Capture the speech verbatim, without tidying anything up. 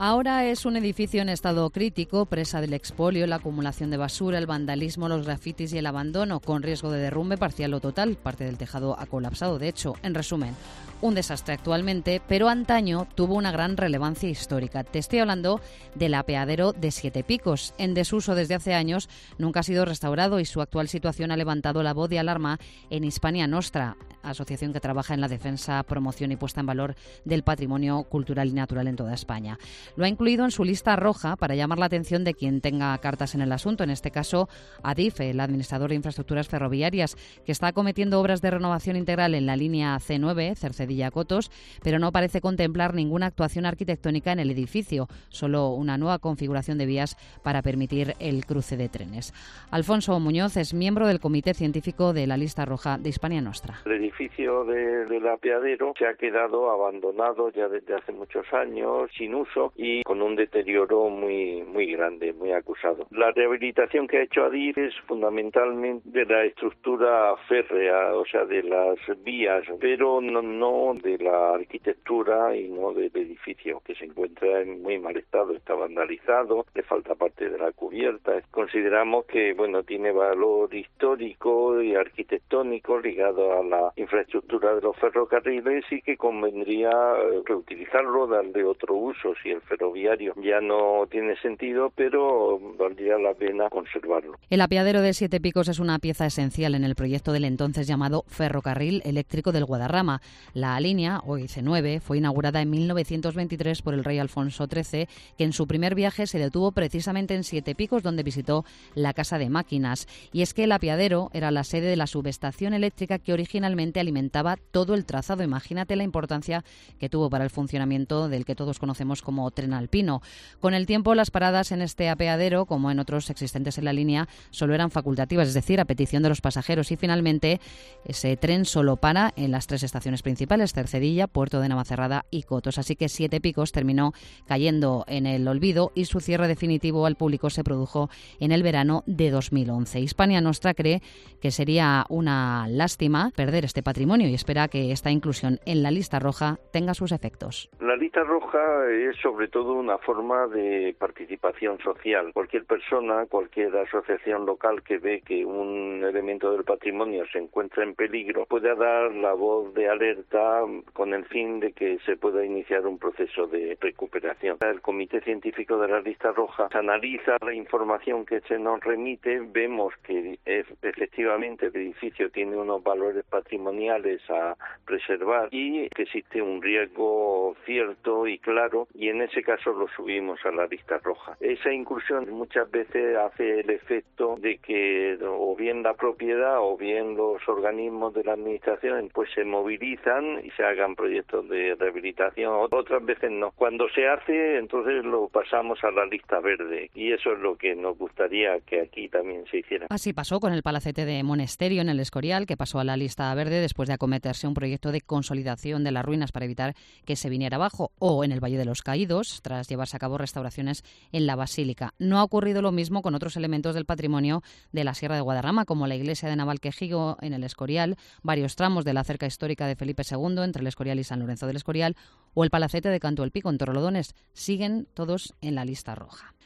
Ahora es un edificio en estado crítico, presa del expolio, la acumulación de basura, el vandalismo, los grafitis y el abandono, con riesgo de derrumbe parcial o total. Parte del tejado ha colapsado, de hecho. En resumen, un desastre actualmente, pero antaño tuvo una gran relevancia histórica. Te estoy hablando del apeadero de Siete Picos. En desuso desde hace años, nunca ha sido restaurado y su actual situación ha levantado la voz de alarma en Hispania Nostra, asociación que trabaja en la defensa, promoción y puesta en valor del patrimonio cultural y natural en toda España. Lo ha incluido en su lista roja para llamar la atención de quien tenga cartas en el asunto, en este caso Adif, el administrador de infraestructuras ferroviarias, que está acometiendo obras de renovación integral en la línea C nueve, Cercedilla-Cotos, pero no parece contemplar ninguna actuación arquitectónica en el edificio, solo una nueva configuración de vías para permitir el cruce de trenes. Alfonso Muñoz es miembro del Comité Científico de la lista roja de Hispania Nostra. El edificio de, del apeadero se ha quedado abandonado ya desde hace muchos años, sin uso y con un deterioro muy muy grande, muy acusado. La rehabilitación que ha hecho Adif es fundamentalmente de la estructura férrea, o sea, de las vías, pero no, no de la arquitectura y no del edificio, que se encuentra en muy mal estado, está vandalizado, le falta parte de la cubierta. Consideramos que, bueno, tiene valor histórico y arquitectónico ligado a la infraestructura de los ferrocarriles y que convendría reutilizarlo, darle otro uso si el ferroviario ya no tiene sentido, pero valdría la pena conservarlo. El apeadero de Siete Picos es una pieza esencial en el proyecto del entonces llamado Ferrocarril Eléctrico del Guadarrama. La línea, hoy C nueve, fue inaugurada en mil novecientos veintitrés por el rey Alfonso trece, que en su primer viaje se detuvo precisamente en Siete Picos, donde visitó la Casa de Máquinas. Y es que el apeadero era la sede de la subestación eléctrica que originalmente alimentaba todo el trazado. Imagínate la importancia que tuvo para el funcionamiento del que todos conocemos como tren alpino. Con el tiempo, las paradas en este apeadero, como en otros existentes en la línea, solo eran facultativas, es decir, a petición de los pasajeros, y finalmente ese tren solo para en las tres estaciones principales, Cercedilla, Puerto de Navacerrada y Cotos. Así que Siete Picos terminó cayendo en el olvido y su cierre definitivo al público se produjo en el verano de dos mil once. Hispania Nostra cree que sería una lástima perder este patrimonio y espera que esta inclusión en la lista roja tenga sus efectos. La lista roja es sobre todo una forma de participación social. Cualquier persona, cualquier asociación local que ve que un elemento del patrimonio se encuentra en peligro puede dar la voz de alerta con el fin de que se pueda iniciar un proceso de recuperación. El Comité Científico de la Lista Roja analiza la información que se nos remite, vemos que es, efectivamente el edificio tiene unos valores patrimoniales a preservar y que existe un riesgo cierto y claro, y en ese caso lo subimos a la lista roja. Esa inclusión muchas veces hace el efecto de que o bien la propiedad o bien los organismos de la administración pues se movilizan y se hagan proyectos de rehabilitación, otras veces no. Cuando se hace, entonces lo pasamos a la lista verde y eso es lo que nos gustaría que aquí también se hiciera. Así pasó con el palacete de Monesterio en el Escorial, que pasó a la lista verde después de acometerse un proyecto de consolidación de las ruinas para evitar que se viniera abajo, o en el Valle de los Caídos, tras llevarse a cabo restauraciones en la Basílica. No ha ocurrido lo mismo con otros elementos del patrimonio de la Sierra de Guadarrama, como la iglesia de Navalquejigo en el Escorial, varios tramos de la cerca histórica de Felipe segundo entre el Escorial y San Lorenzo del Escorial, o el palacete de Canto el Pico en Torrelodones. Siguen todos en la lista roja.